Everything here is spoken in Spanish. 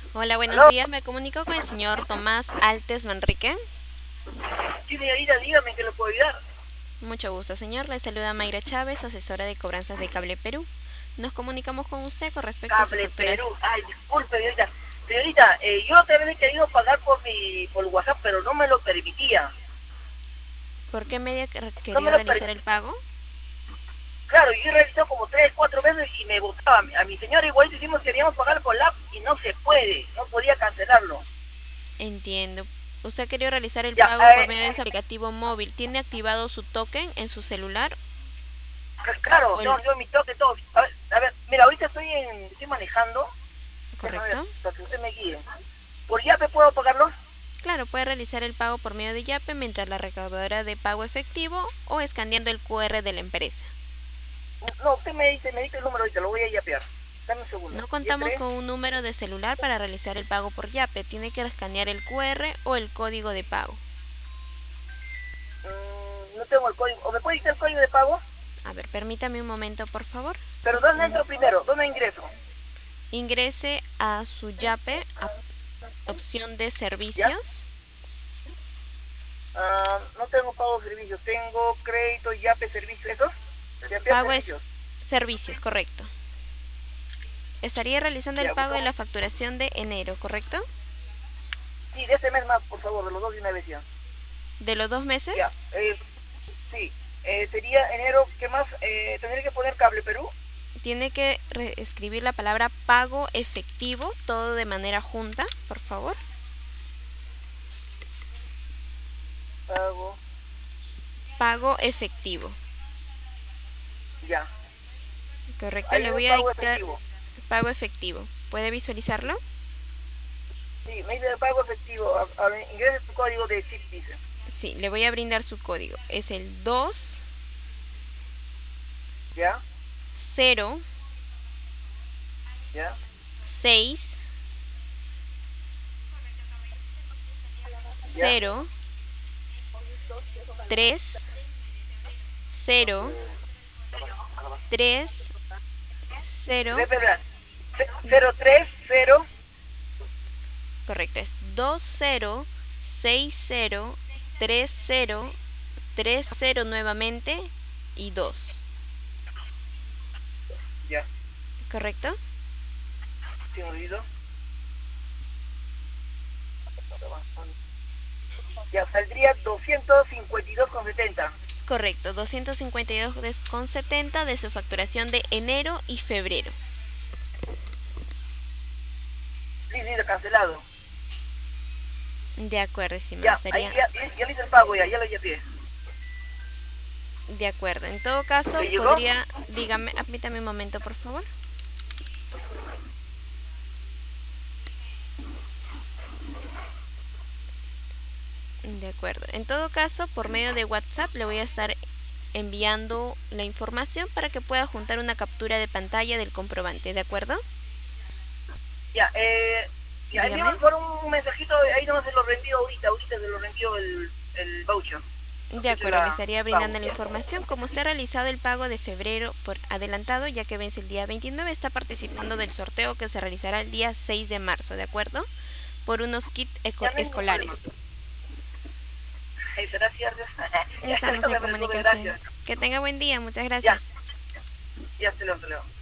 Hola, buenos ¿Aló? días. Me comunico con el señor Tomás Altes Manrique. Sí, señorita, dígame que le puedo ayudar. Mucho gusto, señor. Le saluda Mayra Chávez, asesora de cobranzas de Cable Perú. Nos comunicamos con usted con respecto a su Cable factura. Perú. Ay, disculpe, señorita. Señorita, yo también he querido pagar por WhatsApp, pero no me lo permitía. ¿Por qué medio No me quería lo realizar permitía. el pago? Claro, yo he realizado como 3, 4 veces y me votaba. A mi señora igual decimos que queríamos pagar por la app y no se puede. No podía cancelarlo. Entiendo. Usted quería realizar el Ya, pago por medio de su aplicativo móvil. ¿Tiene activado su token en su celular? claro, ¿O tengo el... yo mi toque, todo. A ver, mira, ahorita estoy manejando. Déjame ver, ¿Correcto? para que usted me guíe. ¿Por ya me puedo pagarlo? Claro, puede realizar el pago por medio de Yape mientras la recaudadora de pago efectivo o escaneando el QR de la empresa. No, usted me dice el número ahorita, lo voy a yapear. Dame un segundo. No ¿Ya contamos tres? con un número de celular para realizar el pago por Yape. Tiene que escanear el QR o el código de pago. No tengo el código. ¿O me puede dictar el código de pago? A ver, permítame un momento, por favor. Pero ¿dónde entro primero? ¿Dónde ingreso? Ingrese a su Yape, a opción de ¿Ya? servicios. No tengo pago de servicios. Tengo crédito, yape, servicio. ¿Eso? Yape, Pago es servicios. servicios, correcto. Estaría realizando el Ya, pago de buscamos. la facturación de enero, ¿correcto? Sí, de este mes más, por favor, de los dos de una vez ya. De los 2 meses. Ya, sí. Sería enero, ¿qué más? Tendría que poner Cable Perú. Tiene que escribir la palabra pago efectivo, todo de manera junta, por favor. Pago, Pago efectivo. ya. Correcto, Ahí le viene voy a pago dictar efectivo. pago efectivo. ¿Puede visualizarlo? Sí, me dice pago efectivo. A ver, ingrese tu código de chip, dice. Sí, le voy a brindar su código. Es el 2 ¿Ya? 0 ¿Ya? 6 ¿Ya? 0 3 0 3 0. Espera, 030. Correcto, es 20603030 nuevamente y 2. Ya, ¿Correcto? sin olvido. Ya, saldría 252,70. Correcto, 252,70 de su facturación de enero y febrero. Sí, sí, cancelado. De acuerdo, estimado. Ya, ahí Estaría ya le hice el pago, ya lo llevé. de acuerdo. En todo caso, ¿Le llegó? podría, dígame, admítame un momento, por favor. De acuerdo. En todo caso, por medio de WhatsApp le voy a estar enviando la información para que pueda juntar una captura de pantalla del comprobante, ¿de acuerdo? Ya, ya Dígame. envíame por un mensajito, ahí no se lo reenvío ahorita se lo reenvío el voucher. De Lo hice acuerdo, le la estaría pago. brindando la información. Como usted ha realizado el pago de febrero por adelantado, ya que vence el día 29, está participando del sorteo que se realizará el día 6 de marzo, ¿de acuerdo? Por unos kits Ya no hay ningún escolares. problema. Será cierto. Ya, Estamos en me resuelve, comunicación. gracias. Que tenga buen día, muchas Ya, gracias. ya se lo leo.